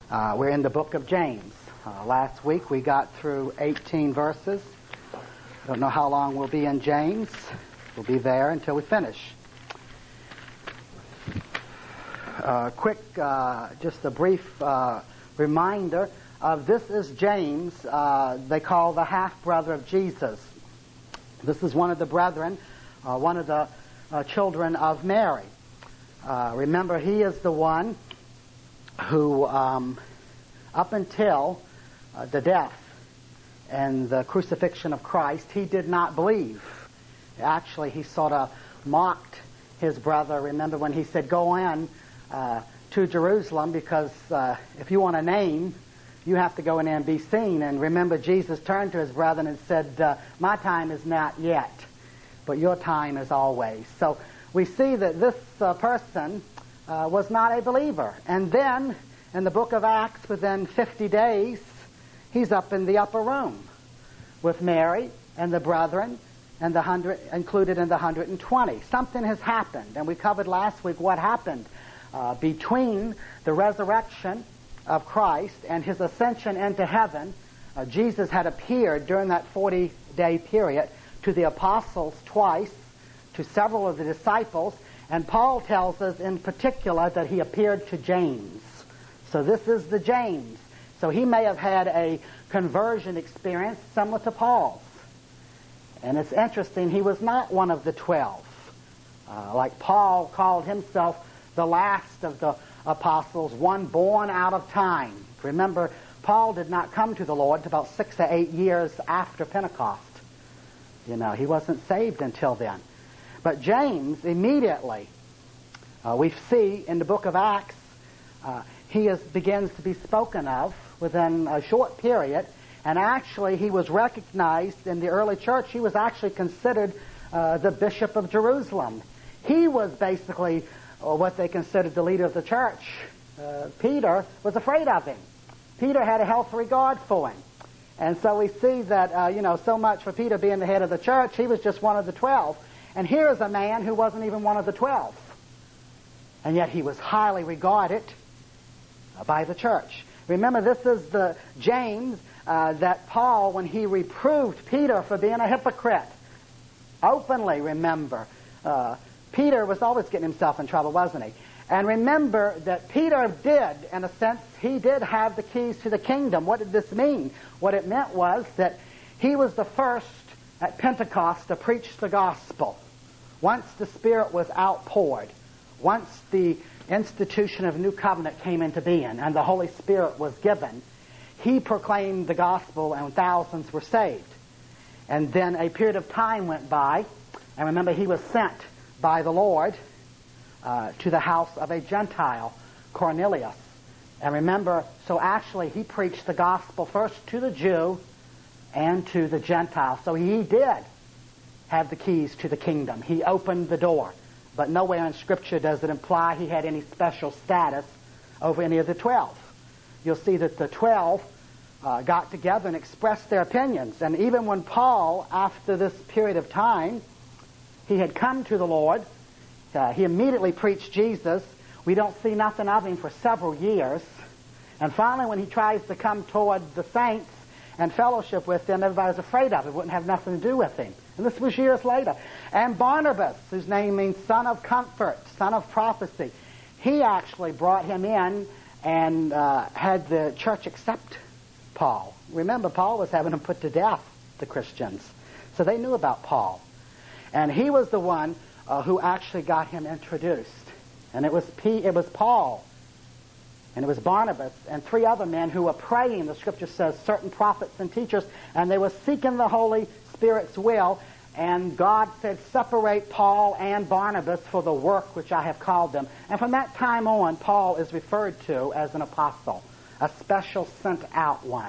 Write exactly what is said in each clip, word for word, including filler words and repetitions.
Uh, we're in the book of James. Uh, last week we got through eighteen verses. I don't know how long we'll be in James. We'll be there until we finish. Uh, quick, uh, just a brief uh, reminder of this is James, uh, they call the half-brother of Jesus. This is one of the brethren, uh, one of the uh, children of Mary. Uh, remember, he is the one who, um, up until uh, the death and the crucifixion of Christ, he did not believe. Actually, he sort of mocked his brother. Remember when he said, go in uh, to Jerusalem because uh, if you want a name, you have to go in there and be seen. And remember, Jesus turned to his brethren and said, uh, my time is not yet, but your time is always. So we see that this uh, person uh, was not a believer. And then, in the book of Acts, within fifty days, he's up in the upper room with Mary and the brethren, and the hundred included in the one hundred twenty. Something has happened, and we covered last week what happened uh, between the resurrection of Christ and his ascension into heaven. Uh, Jesus had appeared during that forty-day period to the apostles twice, to several of the disciples, and Paul tells us in particular that he appeared to James. So this is the James. So he may have had a conversion experience similar to Paul's. And it's interesting, he was not one of the twelve. Uh, like Paul called himself the last of the apostles, one born out of time. Remember, Paul did not come to the Lord until about six or eight years after Pentecost. You know, he wasn't saved until then. But James, immediately, uh, we see in the book of Acts, uh, he is, begins to be spoken of within a short period. And actually, he was recognized in the early church. He was actually considered uh, the Bishop of Jerusalem. He was basically uh, what they considered the leader of the church. Uh, Peter was afraid of him. Peter had a healthy regard for him. And so we see that, uh, you know, so much for Peter being the head of the church, he was just one of the twelve. And here is a man who wasn't even one of the twelve. And yet he was highly regarded by the church. Remember, this is the James uh, that Paul, when he reproved Peter for being a hypocrite, openly, remember, uh, Peter was always getting himself in trouble, wasn't he? And remember that Peter did, in a sense, he did have the keys to the kingdom. What did this mean? What it meant was that he was the first at Pentecost to preach the gospel. Once the Spirit was outpoured, once the institution of New Covenant came into being and the Holy Spirit was given, he proclaimed the gospel and thousands were saved. And then a period of time went by, and remember he was sent by the Lord uh, to the house of a Gentile, Cornelius. And remember, so actually he preached the gospel first to the Jew and to the Gentile. So he did have the keys to the kingdom. He opened the door. But nowhere in Scripture does it imply he had any special status over any of the twelve. You'll see that the twelve uh, got together and expressed their opinions. And even when Paul, after this period of time, he had come to the Lord, uh, he immediately preached Jesus. We don't see nothing of him for several years. And finally, when he tries to come toward the saints and fellowship with them, everybody's afraid of him. Wouldn't have nothing to do with him. And this was years later. And Barnabas, whose name means son of comfort, son of prophecy, he actually brought him in and uh, had the church accept Paul. Remember, Paul was having them put to death, the Christians. So they knew about Paul. And he was the one uh, who actually got him introduced. And it was P- it was Paul, and it was Barnabas, and three other men who were praying, the Scripture says, certain prophets and teachers, and they were seeking the Holy Spirit's will, and God said, separate Paul and Barnabas for the work which I have called them. And from that time on, Paul is referred to as an apostle, a special sent out one.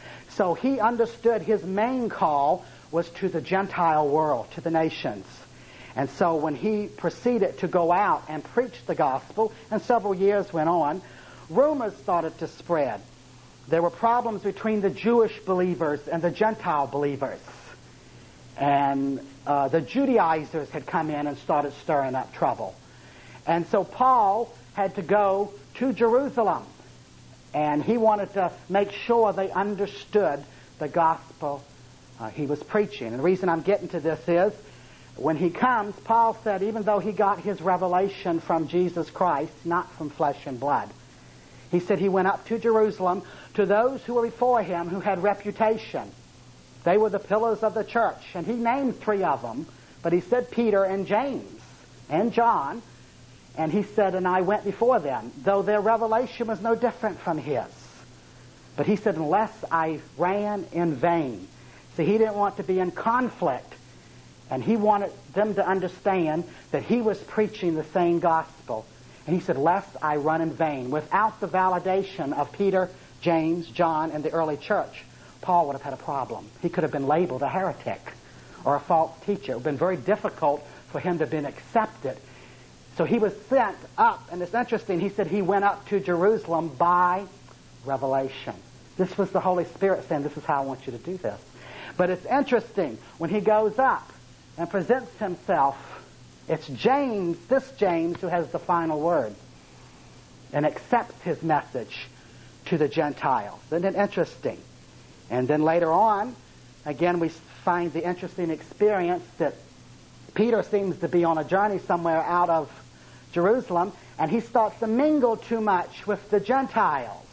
So he understood his main call was to the Gentile world, to the nations. And so when he proceeded to go out and preach the gospel, and several years went on, rumors started to spread. There were problems between the Jewish believers and the Gentile believers. And uh, the Judaizers had come in and started stirring up trouble. And so Paul had to go to Jerusalem And he wanted to make sure they understood the gospel uh, he was preaching. And the reason I'm getting to this is, when he comes, Paul said, even though he got his revelation from Jesus Christ, not from flesh and blood, he said he went up to Jerusalem to those who were before him who had reputation. They were the pillars of the church. And he named three of them, but he said Peter and James and John. And he said, and I went before them, though their revelation was no different from his. But he said, unless I ran in vain. See, he didn't want to be in conflict. And he wanted them to understand that he was preaching the same gospel. And he said, lest I run in vain. Without the validation of Peter, James, John, and the early church, Paul would have had a problem. He could have been labeled a heretic or a false teacher. It would have been very difficult for him to have been accepted. So he was sent up, and it's interesting, he said he went up to Jerusalem by revelation. This was the Holy Spirit saying, this is how I want you to do this. But it's interesting, when he goes up and presents himself, it's James, this James, who has the final word and accepts his message to the Gentiles. Isn't it interesting? And then later on, again, we find the interesting experience that Peter seems to be on a journey somewhere out of Jerusalem, and he starts to mingle too much with the Gentiles.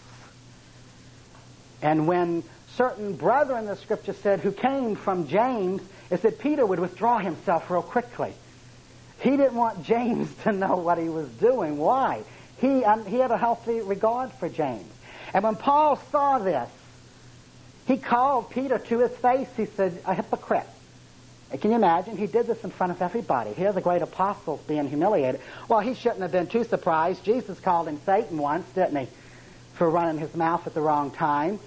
And when certain brethren, the Scripture said, who came from James, it said Peter would withdraw himself real quickly. He didn't want James to know what he was doing. Why? He, um, he had a healthy regard for James. And when Paul saw this, he called Peter to his face. He said, a hypocrite. Can you imagine? He did this in front of everybody. Here's a great apostle being humiliated. Well, he shouldn't have been too surprised. Jesus called him Satan once, didn't he? For running his mouth at the wrong time.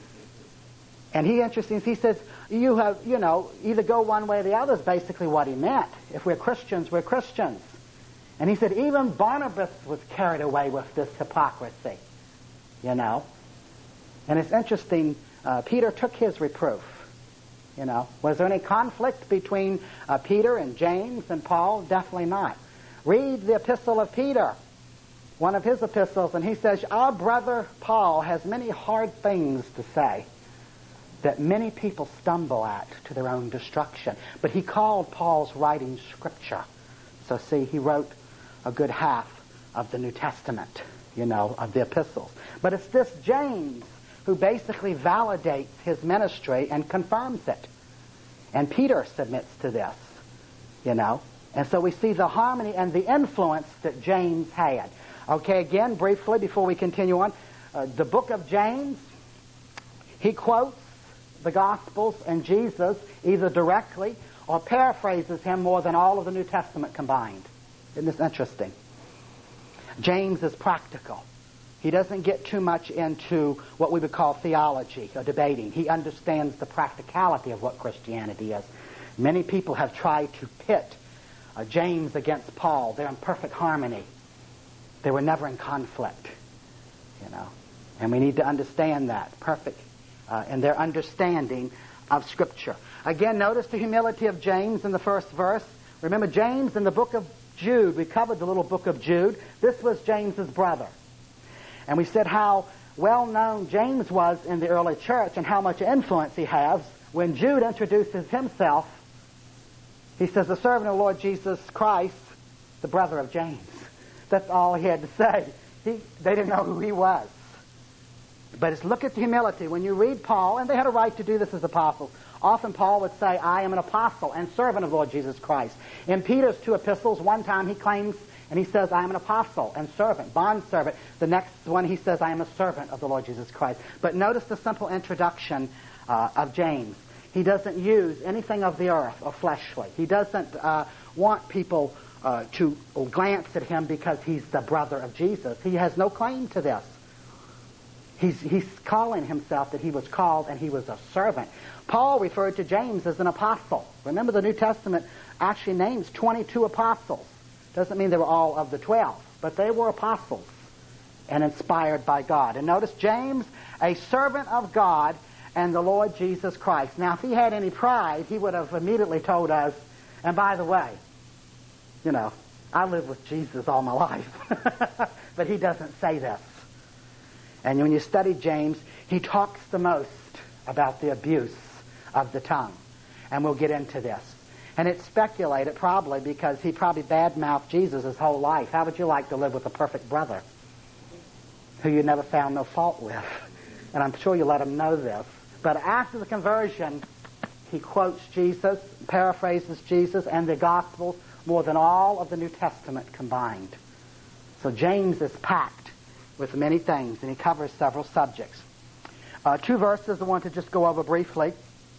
And he, interesting, he says, you have, you know, either go one way or the other is basically what he meant. If we're Christians, we're Christians. And he said, even Barnabas was carried away with this hypocrisy, you know. And it's interesting, uh, Peter took his reproof. You know, was there any conflict between uh, Peter and James and Paul? Definitely not. Read the epistle of Peter, one of his epistles, and he says, our brother Paul has many hard things to say that many people stumble at to their own destruction. But he called Paul's writing Scripture. So see, he wrote a good half of the New Testament, you know, of the epistles. But it's this James who basically validates his ministry and confirms it. And Peter submits to this, you know. And so we see the harmony and the influence that James had. Okay, again, briefly, before we continue on, uh, the book of James, he quotes the Gospels and Jesus either directly or paraphrases him more than all of the New Testament combined. Isn't this interesting? James is practical. He doesn't get too much into what we would call theology or debating. He understands the practicality of what Christianity is. Many people have tried to pit uh, James against Paul. They're in perfect harmony. They were never in conflict, you know. And we need to understand that, perfect uh, in their understanding of Scripture. Again, notice the humility of James in the first verse. Remember, James in the book of Jude, we covered the little book of Jude. This was James's brother. And we said how well-known James was in the early church and how much influence he has. When Jude introduces himself, he says, the servant of the Lord Jesus Christ, the brother of James. That's all he had to say. He, they didn't know who he was. But it's, look at the humility. When you read Paul, and they had a right to do this as apostles, often Paul would say, I am an apostle and servant of the Lord Jesus Christ. In Peter's two epistles, one time he claims, and he says, I am an apostle and servant, bondservant. The next one he says, I am a servant of the Lord Jesus Christ. But notice the simple introduction uh, of James. He doesn't use anything of the earth or fleshly. He doesn't uh, want people uh, to glance at him because he's the brother of Jesus. He has no claim to this. He's, he's calling himself that he was called and he was a servant. Paul referred to James as an apostle. Remember, the New Testament actually names twenty-two apostles. Doesn't mean they were all of the twelve, but they were apostles and inspired by God. And notice James, a servant of God and the Lord Jesus Christ. Now, if he had any pride, he would have immediately told us, and by the way, you know, I lived with Jesus all my life. But he doesn't say this. And when you study James, he talks the most about the abuse of the tongue. And we'll get into this. And it's speculated probably because he probably badmouthed Jesus his whole life. How would you like to live with a perfect brother who you never found no fault with? And I'm sure you let him know this. But after the conversion, he quotes Jesus, paraphrases Jesus and the Gospels more than all of the New Testament combined. So James is packed with many things, and he covers several subjects. Uh, two verses I want to just go over briefly.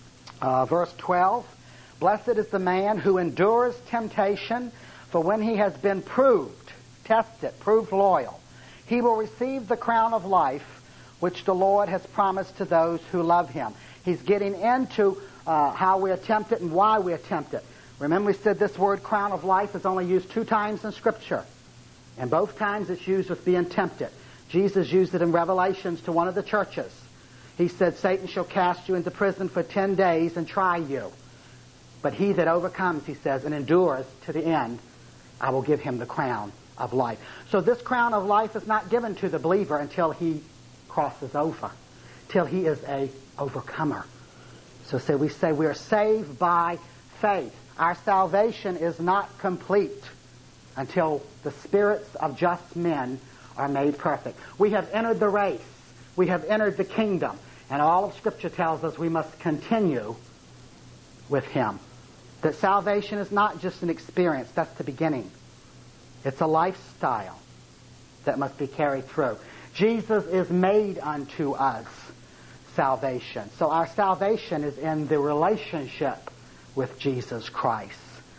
Uh, verse twelve, blessed is the man who endures temptation, for when he has been proved, tested, proved loyal, he will receive the crown of life which the Lord has promised to those who love him. He's getting into uh, how we are tempted and why we are tempted. Remember we said this word crown of life is only used two times in Scripture. And both times it's used with being tempted. Jesus used it in Revelations to one of the churches. He said, Satan shall cast you into prison for ten days and try you. But he that overcomes, he says, and endures to the end, I will give him the crown of life. So this crown of life is not given to the believer until he crosses over, till he is a overcomer. So say we say we are saved by faith. Our salvation is not complete until the spirits of just men are made perfect. We have entered the race. We have entered the kingdom. And all of Scripture tells us we must continue with him. That salvation is not just an experience. That's the beginning. It's a lifestyle that must be carried through. Jesus is made unto us salvation. So our salvation is in the relationship with Jesus Christ.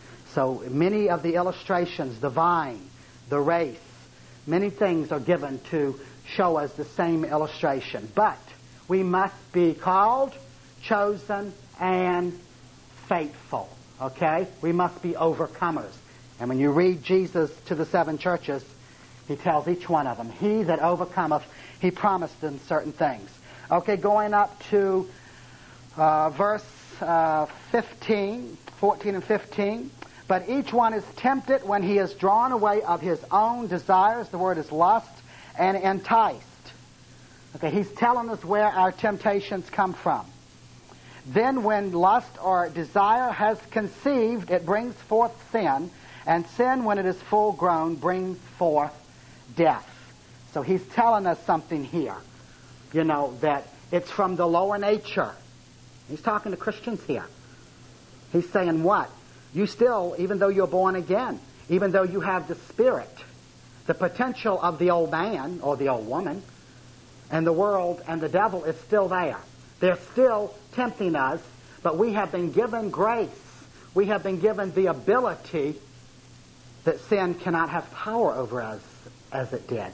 So many of the illustrations, the vine, the race, many things are given to show us the same illustration. But we must be called, chosen, and faithful. Okay? We must be overcomers. And when you read Jesus to the seven churches, he tells each one of them, he that overcometh, he promised them certain things. Okay, going up to uh, verse uh, fifteen, fourteen and fifteen. But each one is tempted when he is drawn away of his own desires. The word is lust, and enticed. Okay, he's telling us where our temptations come from. Then when lust or desire has conceived, it brings forth sin. And sin, when it is full grown, brings forth death. So he's telling us something here. You know, that it's from the lower nature. He's talking to Christians here. He's saying what? You still, even though you're born again, even though you have the Spirit, the potential of the old man or the old woman and the world and the devil is still there. They're still tempting us, but we have been given grace. We have been given the ability that sin cannot have power over us as it did.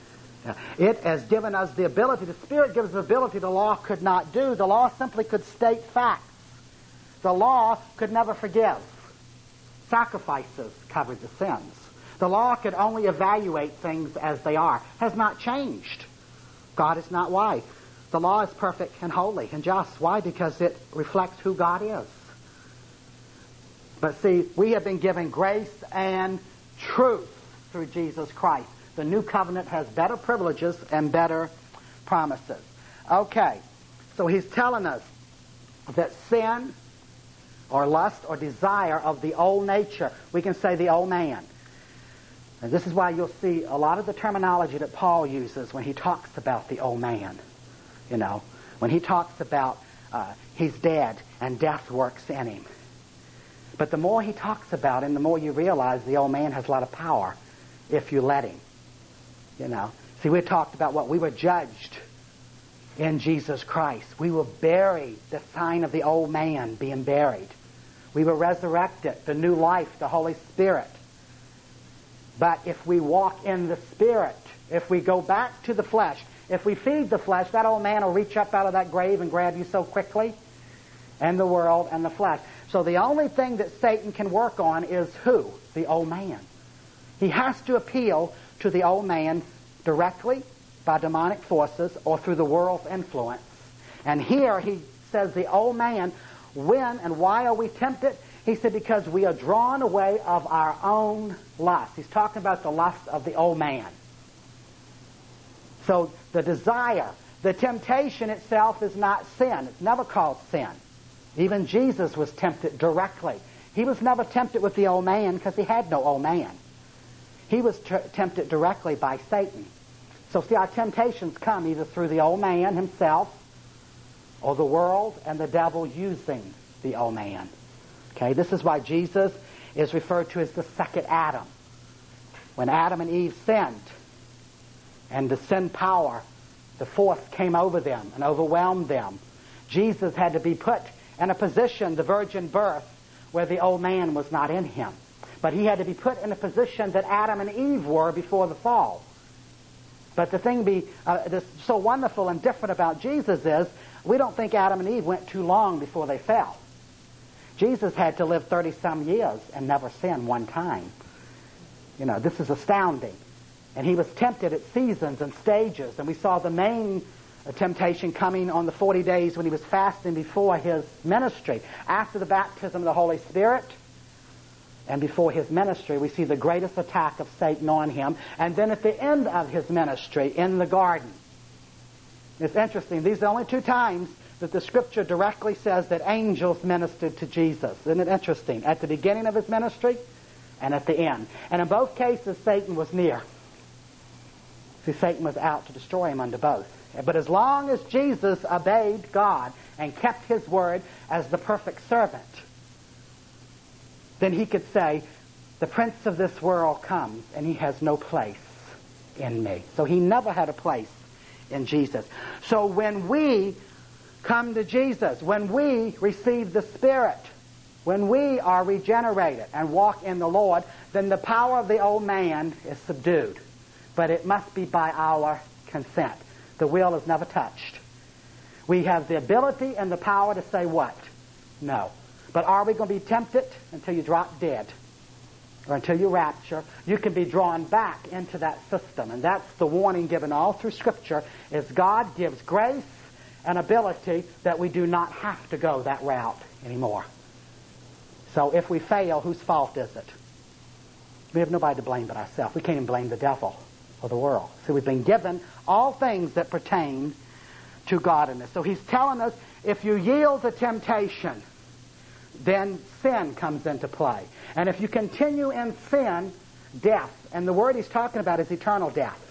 It has given us the ability, the Spirit gives us the ability the law could not do. The law simply could state facts. The law could never forgive. Sacrifices covered the sins. The law could only evaluate things as they are. Has not changed. God is not wise. The law is perfect and holy and just. Why? Because it reflects who God is. But see, we have been given grace and truth through Jesus Christ. The new covenant has better privileges and better promises. Okay, so he's telling us that sin or lust or desire of the old nature, we can say the old man. And this is why you'll see a lot of the terminology that Paul uses when he talks about the old man. You know, when he talks about uh, he's dead and death works in him. But the more he talks about him, the more you realize the old man has a lot of power if you let him. You know, see, we talked about what we were judged in Jesus Christ. We were buried, the sign of the old man being buried. We were resurrected, the new life, the Holy Spirit. But if we walk in the Spirit, if we go back to the flesh, if we feed the flesh, that old man will reach up out of that grave and grab you so quickly, and the world and the flesh. So the only thing that Satan can work on is who? The old man. He has to appeal to the old man directly by demonic forces or through the world's influence. And here he says the old man, when and why are we tempted? He said because we are drawn away of our own lust. He's talking about the lust of the old man. So the desire, the temptation itself is not sin. It's never called sin. Even Jesus was tempted directly. He was never tempted with the old man because he had no old man. He was t- tempted directly by Satan. So see, our temptations come either through the old man himself or the world and the devil using the old man. Okay, this is why Jesus is referred to as the second Adam. When Adam and Eve sinned and the sin power, the force came over them and overwhelmed them, Jesus had to be put in a position, the virgin birth, where the old man was not in him. But he had to be put in a position that Adam and Eve were before the fall. But the thing be uh, that's so wonderful and different about Jesus is we don't think Adam and Eve went too long before they fell. Jesus had to live thirty-some years and never sin one time. You know, this is astounding. And he was tempted at seasons and stages. And we saw the main temptation coming on the forty days when he was fasting before his ministry. After the baptism of the Holy Spirit and before his ministry, we see the greatest attack of Satan on him. And then at the end of his ministry in the garden. It's interesting. These are the only two times that the Scripture directly says that angels ministered to Jesus. Isn't it interesting? At the beginning of his ministry and at the end. And in both cases, Satan was near. See, Satan was out to destroy him under both. But as long as Jesus obeyed God and kept his word as the perfect servant, then he could say, the prince of this world comes and he has no place in me. So he never had a place in Jesus. So when we come to Jesus, when we receive the Spirit, when we are regenerated and walk in the Lord, then the power of the old man is subdued. But it must be by our consent. The will is never touched. We have the ability and the power to say what? No. But are we going to be tempted until you drop dead? Or until you rapture? You can be drawn back into that system. And that's the warning given all through Scripture, is God gives grace and ability that we do not have to go that route anymore. So if we fail, whose fault is it? We have nobody to blame but ourselves. We can't even blame the devil or the world. So we've been given all things that pertain to godliness. So he's telling us, if you yield to temptation, then sin comes into play. And if you continue in sin, death. And the word he's talking about is eternal death.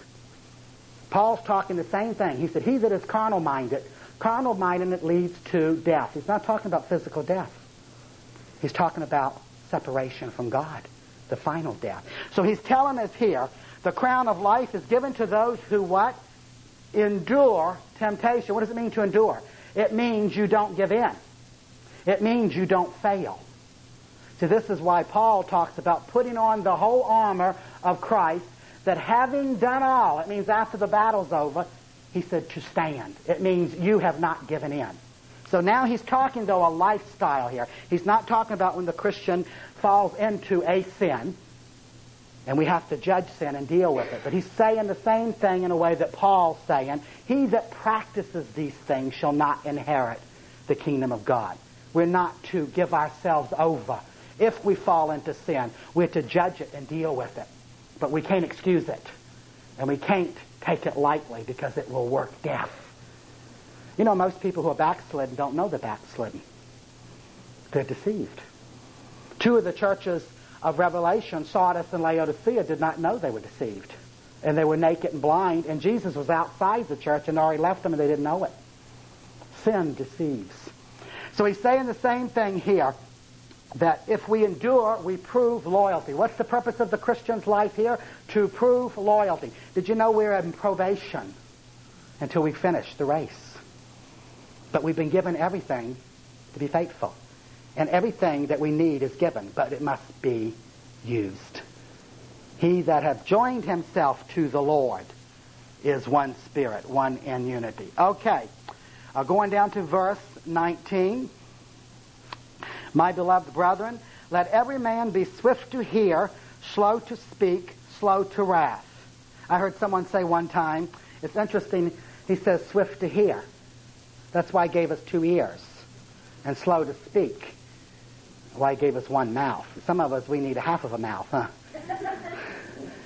Paul's talking the same thing. He said, he that is carnal-minded, carnal-minded leads to death. He's not talking about physical death. He's talking about separation from God, the final death. So he's telling us here, the crown of life is given to those who what? Endure temptation. What does it mean to endure? It means you don't give in. It means you don't fail. So this is why Paul talks about putting on the whole armor of Christ, that having done all, it means after the battle's over, he said to stand. It means you have not given in. So now he's talking, though, a lifestyle here. He's not talking about when the Christian falls into a sin, and we have to judge sin and deal with it. But he's saying the same thing in a way that Paul's saying, he that practices these things shall not inherit the kingdom of God. We're not to give ourselves over. If we fall into sin, we're to judge it and deal with it. But we can't excuse it. And we can't take it lightly because it will work death. You know, most people who are backslidden don't know they're backslidden. They're deceived. Two of the churches of Revelation, Sardis and Laodicea, did not know they were deceived. And they were naked and blind, and Jesus was outside the church and already left them and they didn't know it. Sin deceives. So he's saying the same thing here, that if we endure, we prove loyalty. What's the purpose of the Christian's life here? To prove loyalty. Did you know we're in probation until we finish the race? But we've been given everything to be faithful. And everything that we need is given, but it must be used. He that hath joined himself to the Lord is one spirit, one in unity. Okay, uh, going down to verse nineteen. My beloved brethren, let every man be swift to hear, slow to speak, slow to wrath. I heard someone say one time, it's interesting, he says swift to hear. That's why he gave us two ears. And slow to speak. Why he gave us one mouth. Some of us, we need a half of a mouth, huh?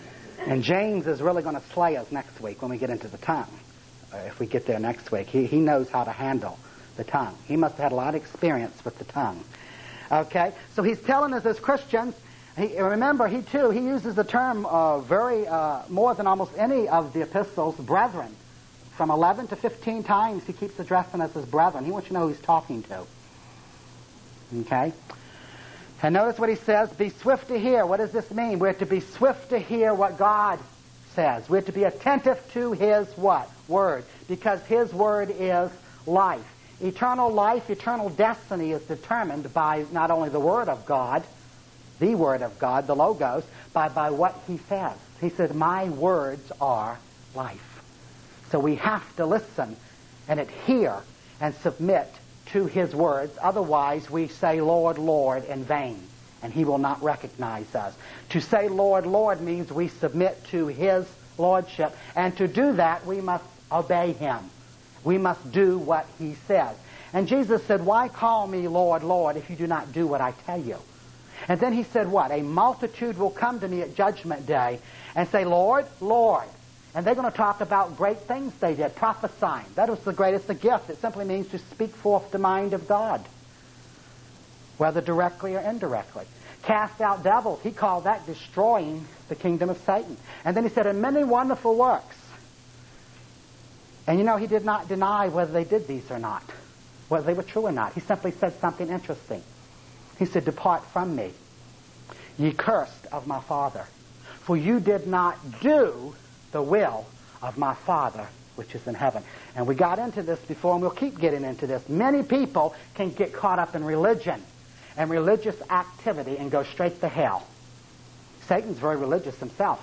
And James is really going to slay us next week when we get into the tongue. Uh, if we get there next week. He, he knows how to handle the tongue. He must have had a lot of experience with the tongue. Okay? So he's telling us as Christians, he, remember, he too, he uses the term uh, very, uh, more than almost any of the epistles, brethren. From eleven to fifteen times he keeps addressing us as brethren. He wants you to know who he's talking to. Okay? And notice what he says, be swift to hear. What does this mean? We're to be swift to hear what God says. We're to be attentive to his what? Word. Because his word is life. Eternal life, eternal destiny is determined by not only the word of God, the word of God, the Logos, but by what he says. He said, my words are life. So we have to listen and adhere and submit to his words. Otherwise, we say, Lord, Lord, in vain, and he will not recognize us. To say, Lord, Lord, means we submit to his lordship. And to do that, we must obey him. We must do what he says. And Jesus said, why call me Lord, Lord, if you do not do what I tell you? And then he said what? A multitude will come to me at judgment day and say, Lord, Lord. And they're going to talk about great things they did, prophesying. That was the greatest of gifts. It simply means to speak forth the mind of God, whether directly or indirectly. Cast out devils. He called that destroying the kingdom of Satan. And then he said, and many wonderful works. And you know, he did not deny whether they did these or not, whether they were true or not. He simply said something interesting. He said, depart from me, ye cursed of my Father, for you did not do the will of my Father which is in heaven. And we got into this before, and we'll keep getting into this. Many people can get caught up in religion and religious activity and go straight to hell. Satan's very religious himself.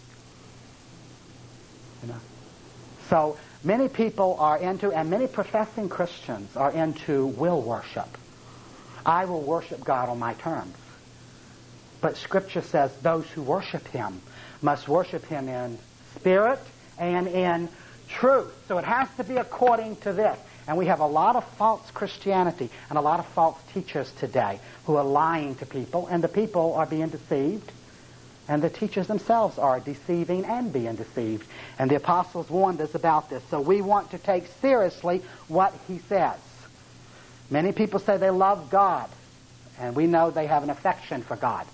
You know? So many people are into, and many professing Christians are into will worship. I will worship God on my terms. But Scripture says those who worship him must worship him in spirit and in truth. So it has to be according to this. And we have a lot of false Christianity and a lot of false teachers today who are lying to people, and the people are being deceived, and the teachers themselves are deceiving and being deceived. And the apostles warned us about this. So we want to take seriously what he says. Many people say they love God, and we know they have an affection for God.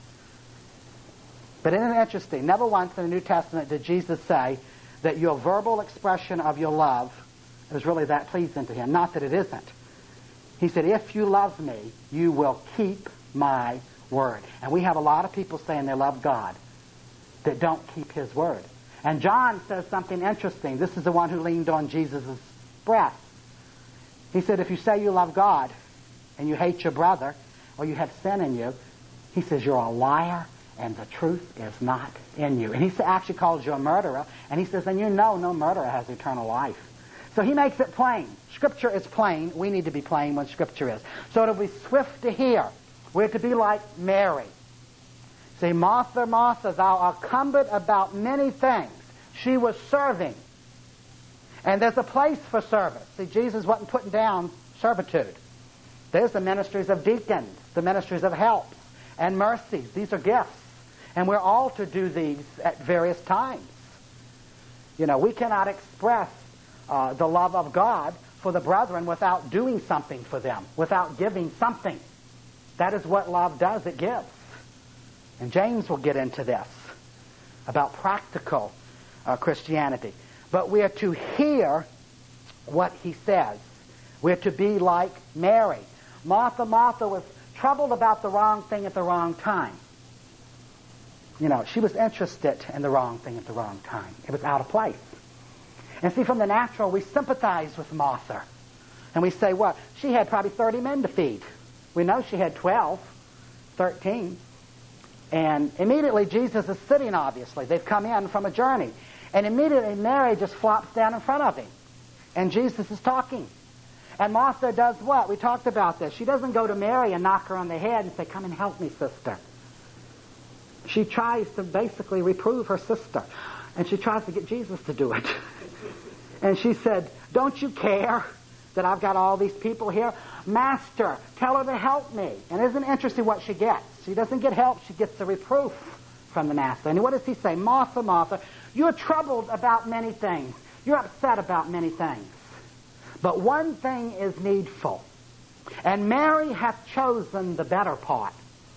But isn't it interesting? Never once in the New Testament did Jesus say that your verbal expression of your love is really that pleasing to him. Not that it isn't. He said, if you love me, you will keep my word. And we have a lot of people saying they love God that don't keep his word. And John says something interesting. This is the one who leaned on Jesus' breast. He said, if you say you love God and you hate your brother, or you have sin in you, he says you're a liar and the truth is not in you. And he actually calls you a murderer. And he says, and you know no murderer has eternal life. So he makes it plain. Scripture is plain. We need to be plain when Scripture is. So to be swift to hear. We're to be like Mary. See, Martha, Martha, thou art cumbered about many things. She was serving. And there's a place for service. See, Jesus wasn't putting down servitude. There's the ministries of deacons, the ministries of helps and mercies. These are gifts. And we're all to do these at various times. You know, we cannot express uh, the love of God for the brethren without doing something for them, without giving something. That is what love does. It gives. And James will get into this about practical uh, Christianity. But we are to hear what he says. We're to be like Mary. Martha, Martha was troubled about the wrong thing at the wrong time. You know, she was interested in the wrong thing at the wrong time. It was out of place. And see, from the natural, we sympathize with Martha. And we say, what? She had probably thirty men to feed. We know she had twelve, thirteen. And immediately Jesus is sitting, obviously. They've come in from a journey. And immediately Mary just flops down in front of him. And Jesus is talking. And Martha does what? We talked about this. She doesn't go to Mary and knock her on the head and say, come and help me, sister. She tries to basically reprove her sister. And she tries to get Jesus to do it. And she said, don't you care that I've got all these people here? Master, tell her to help me. And isn't it interesting what she gets? She doesn't get help, she gets the reproof from the Master. And what does he say? Martha, Martha, you're troubled about many things. You're upset about many things. But one thing is needful. And Mary hath chosen the better part.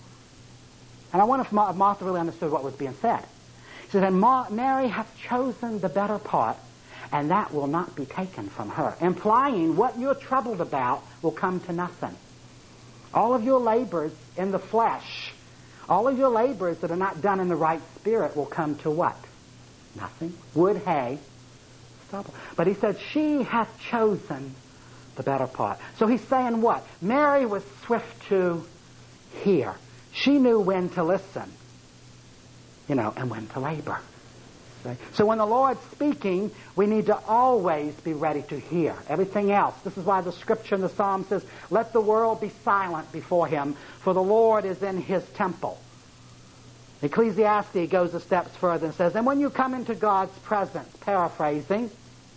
And I wonder if Martha really understood what was being said. She said, and Mary hath chosen the better part, and that will not be taken from her. Implying what you're troubled about will come to nothing. All of your labors in the flesh, all of your labors that are not done in the right spirit will come to what? Nothing. Wood, hay, stubble. But he said, she hath chosen the better part. So he's saying what? Mary was swift to hear. She knew when to listen, you know, and when to labor. Okay? So when the Lord's speaking, we need to always be ready to hear. Everything else. This is why the scripture in the Psalm says, let the world be silent before him, for the Lord is in his temple. Ecclesiastes goes a step further and says, and when you come into God's presence, paraphrasing,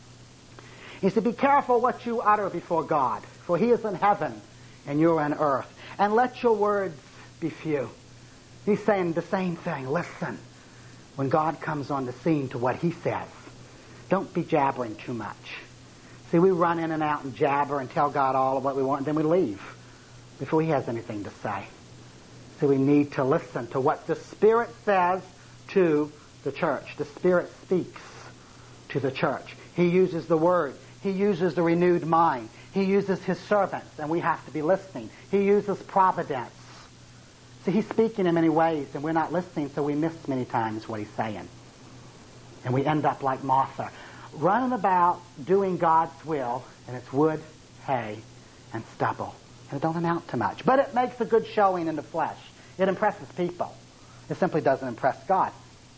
he said, be careful what you utter before God, for he is in heaven and you're on earth. And let your words be few. He's saying the same thing. Listen, when God comes on the scene to what he says, don't be jabbering too much. See, we run in and out and jabber and tell God all of what we want, and then we leave before he has anything to say. So we need to listen to what the Spirit says to the church. The Spirit speaks to the church. He uses the Word. He uses the renewed mind. He uses his servants, and we have to be listening. He uses providence. See, he's speaking in many ways, and we're not listening, so we miss many times what he's saying. And we end up like Martha, running about doing God's will, and it's wood, hay, and stubble. And it don't amount to much. But it makes a good showing in the flesh. It impresses people. It simply doesn't impress God.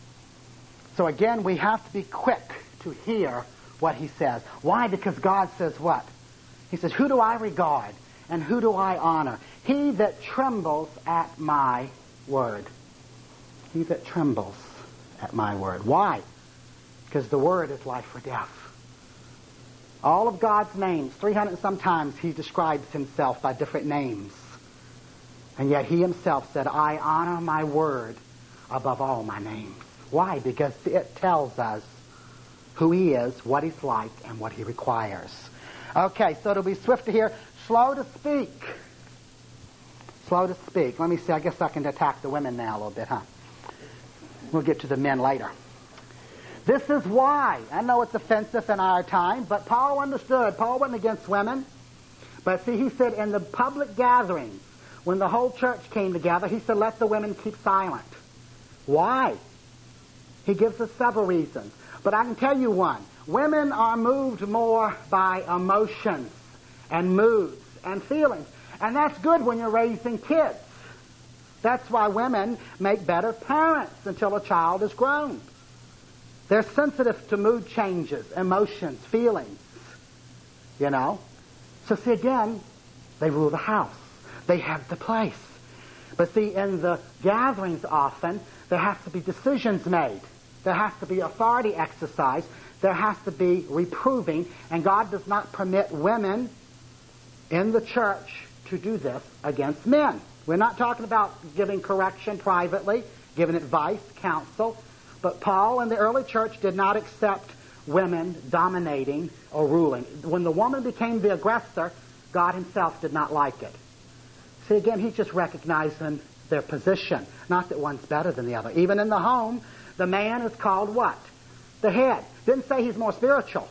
So again, we have to be quick to hear what he says. Why? Because God says what? He says, who do I regard and who do I honor? He that trembles at my word. He that trembles at my word. Why? Because the word is life or death. All of God's names, three hundred and some times he describes himself by different names. And yet he himself said, I honor my word above all my names. Why? Because it tells us who he is, what he's like, and what he requires. Okay, so to be swift to hear, slow to speak. Slow to speak. Let me see, I guess I can attack the women now a little bit, huh? We'll get to the men later. This is why. I know it's offensive in our time, but Paul understood. Paul wasn't against women. But see, he said in the public gatherings, when the whole church came together, he said, let the women keep silent. Why? He gives us several reasons. But I can tell you one. Women are moved more by emotions and moods and feelings. And that's good when you're raising kids. That's why women make better parents until a child is grown. They're sensitive to mood changes, emotions, feelings. You know? So see, again, they rule the house. They have the place. But see, in the gatherings often, there has to be decisions made. There has to be authority exercised. There has to be reproving. And God does not permit women in the church to do this against men. We're not talking about giving correction privately, giving advice, counsel. But Paul and the early church did not accept women dominating or ruling. When the woman became the aggressor, God himself did not like it. See, again, he's just recognizing their position. Not that one's better than the other. Even in the home, the man is called what? The head. Didn't say he's more spiritual.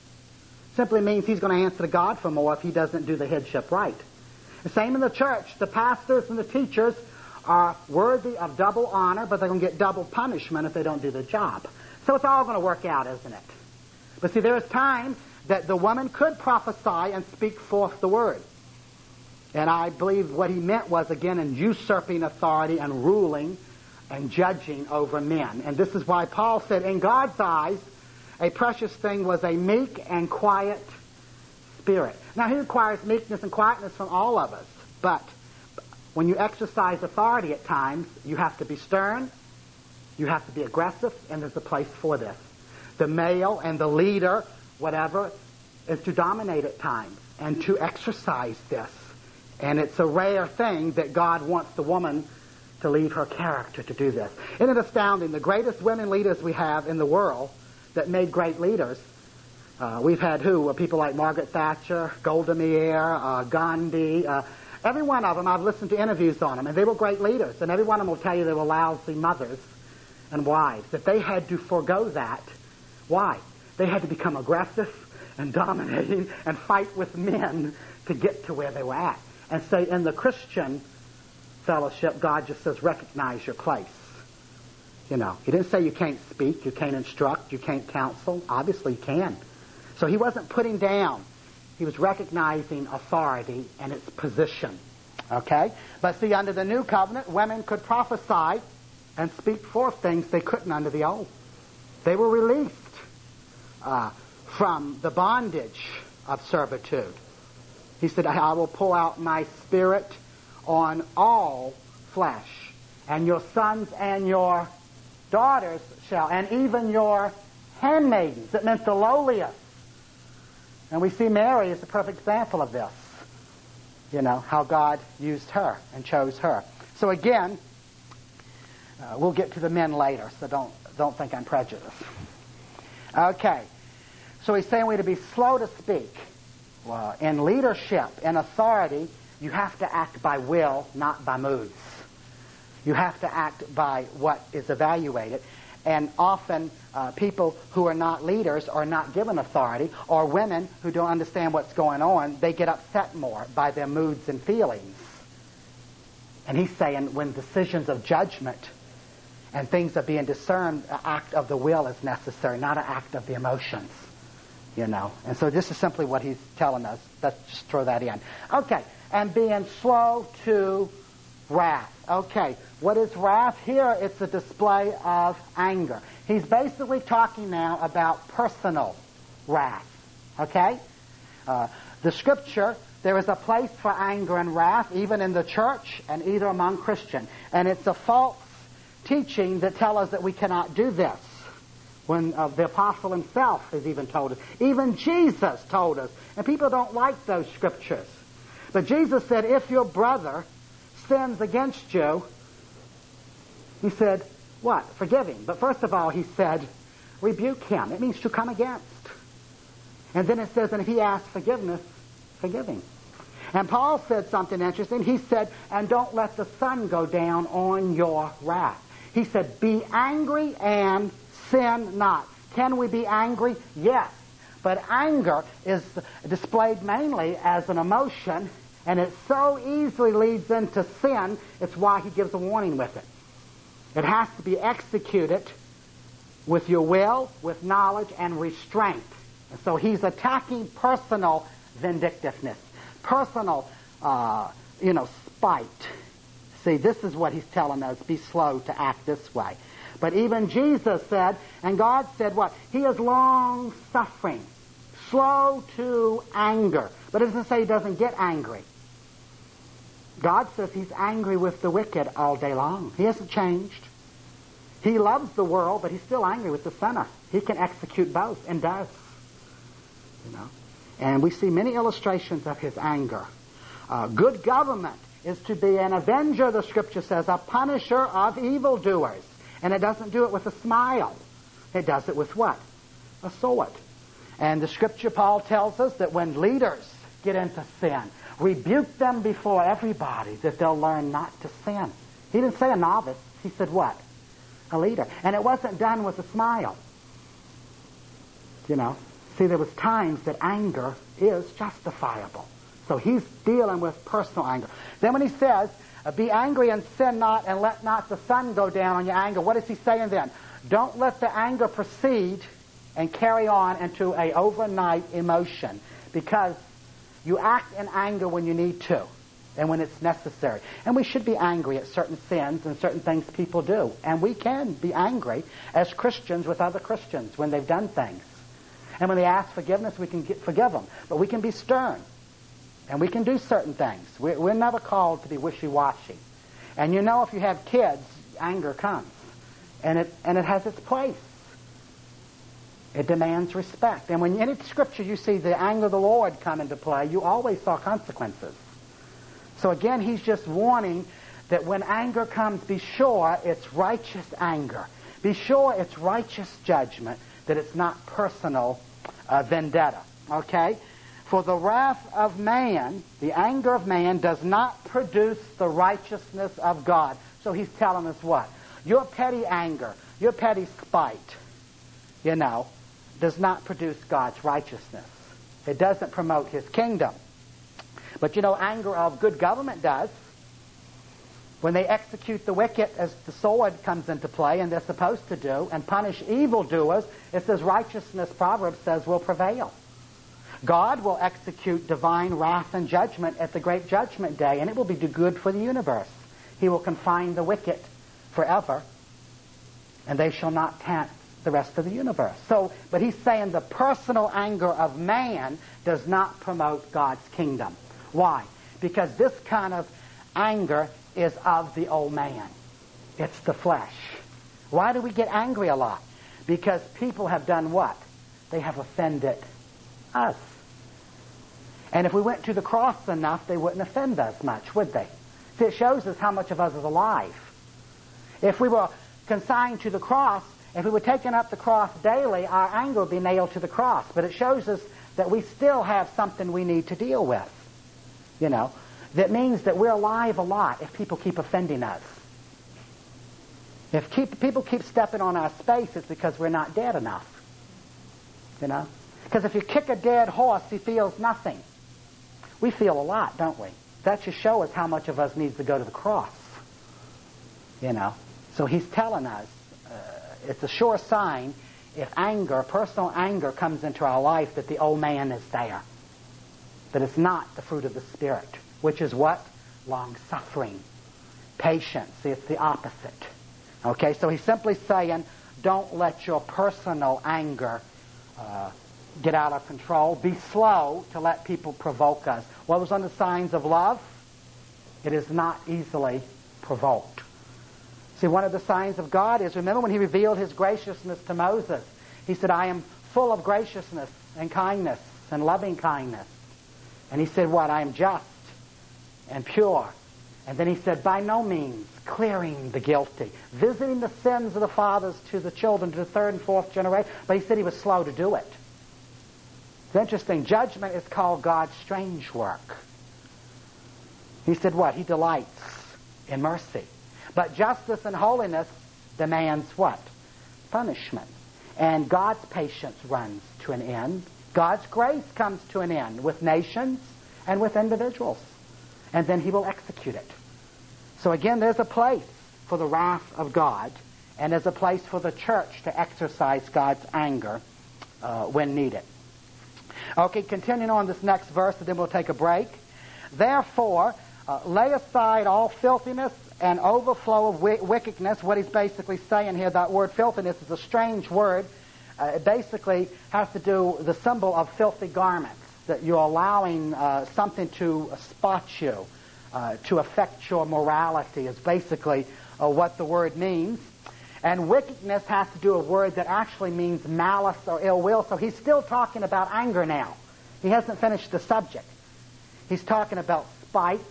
Simply means he's going to answer to God for more if he doesn't do the headship right. The same in the church. The pastors and the teachers are worthy of double honor, but they're going to get double punishment if they don't do the job. So it's all going to work out, isn't it? But see, there is time that the woman could prophesy and speak forth the word. And I believe what he meant was, again, in usurping authority and ruling and judging over men. And this is why Paul said, in God's eyes, a precious thing was a meek and quiet spirit. Now, he requires meekness and quietness from all of us. But when you exercise authority at times, you have to be stern, you have to be aggressive, and there's a place for this. The male and the leader, whatever, is to dominate at times and to exercise this. And it's a rare thing that God wants the woman to leave her character to do this. Isn't it astounding? The greatest women leaders we have in the world that made great leaders, uh, we've had who? Uh, people like Margaret Thatcher, Golda Meir, uh, Gandhi. Uh, every one of them, I've listened to interviews on them, and they were great leaders. And every one of them will tell you they were lousy mothers and wives, that they had to forego that. Why? They had to become aggressive and dominating and fight with men to get to where they were at. And say, in the Christian fellowship, God just says, recognize your place. You know, he didn't say you can't speak, you can't instruct, you can't counsel. Obviously you can. So he wasn't putting down. He was recognizing authority and its position. Okay? But see, under the new covenant, women could prophesy and speak forth things they couldn't under the old. They were released uh, from the bondage of servitude. He said, I will pour out my spirit on all flesh, and your sons and your daughters shall, and even your handmaidens. It meant the lowliest. And we see Mary as a perfect example of this. You know, how God used her and chose her. So again, uh, we'll get to the men later, so don't, don't think I'm prejudiced. Okay. So he's saying we're to be slow to speak. Well, in leadership, in authority, you have to act by will, not by moods. You have to act by what is evaluated. And often uh, people who are not leaders are not given authority, or women who don't understand what's going on, they get upset more by their moods and feelings. And he's saying when decisions of judgment and things are being discerned, an act of the will is necessary, not an act of the emotions. You know. And so this is simply what he's telling us. Let's just throw that in. Okay. And being slow to wrath. Okay. What is wrath? Here it's a display of anger. He's basically talking now about personal wrath. Okay? Uh, the Scripture, there is a place for anger and wrath, even in the church and either among Christians. And it's a false teaching that tells us that we cannot do this. When uh, the apostle himself has even told us. Even Jesus told us. And people don't like those scriptures. But Jesus said, if your brother sins against you, he said, what? Forgive him. But first of all, he said, rebuke him. It means to come against. And then it says, and if he asks forgiveness, forgive him. And Paul said something interesting. He said, and don't let the sun go down on your wrath. He said, be angry and sin not. Can we be angry? Yes. But anger is displayed mainly as an emotion, and it so easily leads into sin. It's why he gives a warning with it. It has to be executed with your will, with knowledge, and restraint. And so he's attacking personal vindictiveness, personal, uh, you know, spite. See, this is what he's telling us. Be slow to act this way. But even Jesus said, and God said what? He is long-suffering, slow to anger. But it doesn't say he doesn't get angry. God says he's angry with the wicked all day long. He hasn't changed. He loves the world, but he's still angry with the sinner. He can execute both, and does. You know, and we see many illustrations of his anger. Uh, good government is to be an avenger, the Scripture says, a punisher of evildoers. And it doesn't do it with a smile. It does it with what? A sword. And the Scripture, Paul tells us that when leaders get into sin, rebuke them before everybody that they'll learn not to sin. He didn't say a novice. He said what? A leader. And it wasn't done with a smile. You know. See, there was times that anger is justifiable. So he's dealing with personal anger. Then when he says, be angry and sin not, and let not the sun go down on your anger. What is he saying then? Don't let the anger proceed and carry on into a overnight emotion, because you act in anger when you need to and when it's necessary. And we should be angry at certain sins and certain things people do. And we can be angry as Christians with other Christians when they've done things. And when they ask forgiveness, we can get, forgive them. But we can be stern. And we can do certain things. We're, we're never called to be wishy-washy. And you know, if you have kids, anger comes. And it, and it has its place. It demands respect. And when in its Scripture you see the anger of the Lord come into play, you always saw consequences. So again, he's just warning that when anger comes, be sure it's righteous anger. Be sure it's righteous judgment, that it's not personal uh, vendetta. Okay? For the wrath of man, the anger of man, does not produce the righteousness of God. So he's telling us what? Your petty anger, your petty spite, you know, does not produce God's righteousness. It doesn't promote his kingdom. But you know, anger of good government does. When they execute the wicked, as the sword comes into play, and they're supposed to do, and punish evildoers, it says righteousness, Proverbs says, will prevail. God will execute divine wrath and judgment at the great judgment day, and it will be good for the universe. He will confine the wicked forever, and they shall not tempt the rest of the universe. So, but he's saying the personal anger of man does not promote God's kingdom. Why? Because this kind of anger is of the old man. It's the flesh. Why do we get angry a lot? Because people have done what? They have offended us. And if we went to the cross enough, they wouldn't offend us much, would they? See, it shows us how much of us is alive. If we were consigned to the cross, if we were taking up the cross daily, our anger would be nailed to the cross. But it shows us that we still have something we need to deal with. You know, that means that we're alive a lot if people keep offending us. If keep, people keep stepping on our space, it's because we're not dead enough. You know? Because if you kick a dead horse, he feels nothing. We feel a lot, don't we? That should show us how much of us needs to go to the cross. You know? So he's telling us, uh, it's a sure sign if anger, personal anger comes into our life, that the old man is there. That it's not the fruit of the Spirit. Which is what? Long-suffering. Patience. See, it's the opposite. Okay, so he's simply saying, don't let your personal anger uh, get out of control. Be slow to let people provoke us. What was on the signs of love? It is not easily provoked. See, one of the signs of God is, remember when he revealed his graciousness to Moses, he said, I am full of graciousness and kindness and loving kindness. And he said what? I am just and pure. And then he said, by no means clearing the guilty, visiting the sins of the fathers to the children, to the third and fourth generation. But he said he was slow to do it. It's interesting. Judgment is called God's strange work. He said what? He delights in mercy. But justice and holiness demands what? Punishment. And God's patience runs to an end. God's grace comes to an end with nations and with individuals. And then he will execute it. So again, there's a place for the wrath of God, and there's a place for the church to exercise God's anger uh, when needed. Okay, continuing on this next verse, and then we'll take a break. Therefore, uh, lay aside all filthiness and overflow of wi- wickedness. What he's basically saying here, that word filthiness is a strange word. Uh, it basically has to do with the symbol of filthy garments, that you're allowing uh, something to spot you, uh, to affect your morality is basically uh, what the word means. And wickedness has to do with a word that actually means malice or ill will. So he's still talking about anger now. He hasn't finished the subject. He's talking about spite,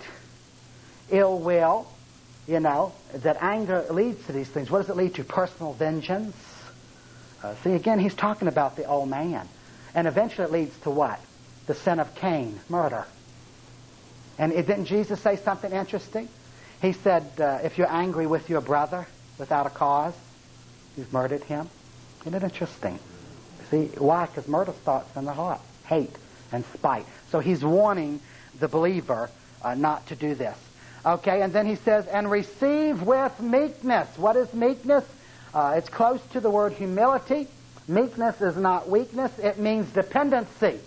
ill will, you know, that anger leads to these things. What does it lead to? Personal vengeance. Uh, see, again, he's talking about the old man. And eventually it leads to what? The sin of Cain, murder. And it, didn't Jesus say something interesting? He said, uh, if you're angry with your brother without a cause, you've murdered him. Isn't it interesting? See, why? Because murder starts in the heart. Hate and spite. So he's warning the believer uh, not to do this. Okay, and then he says, and receive with meekness. What is meekness? Uh, it's close to the word humility. Meekness is not weakness. It means dependency.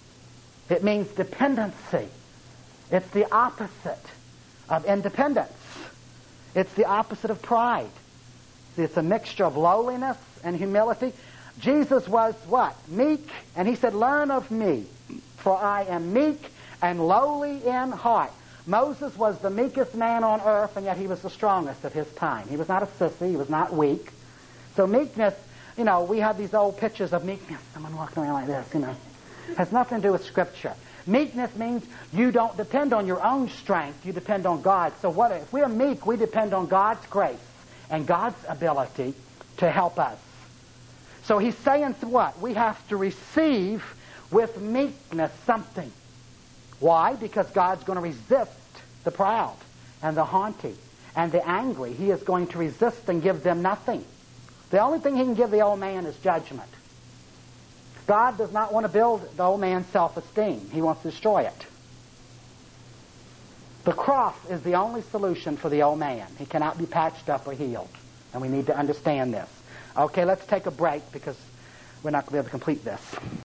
It means dependency. It's the opposite of independence. It's the opposite of pride. See, it's a mixture of lowliness and humility. Jesus was what? Meek. And he said, learn of me, for I am meek and lowly in heart. Moses was the meekest man on earth, and yet he was the strongest of his time. He was not a sissy. He was not weak. So meekness, you know, we have these old pictures of meekness. Someone walking around like this, you know. Has nothing to do with Scripture. Meekness means you don't depend on your own strength. You depend on God. So what if we're meek, we depend on God's grace and God's ability to help us. So he's saying what? We have to receive with meekness something. Why? Because God's going to resist the proud and the haughty and the angry. He is going to resist and give them nothing. The only thing he can give the old man is judgment. God does not want to build the old man's self-esteem. He wants to destroy it. The cross is the only solution for the old man. He cannot be patched up or healed. And we need to understand this. Okay, let's take a break because we're not going to be able to complete this.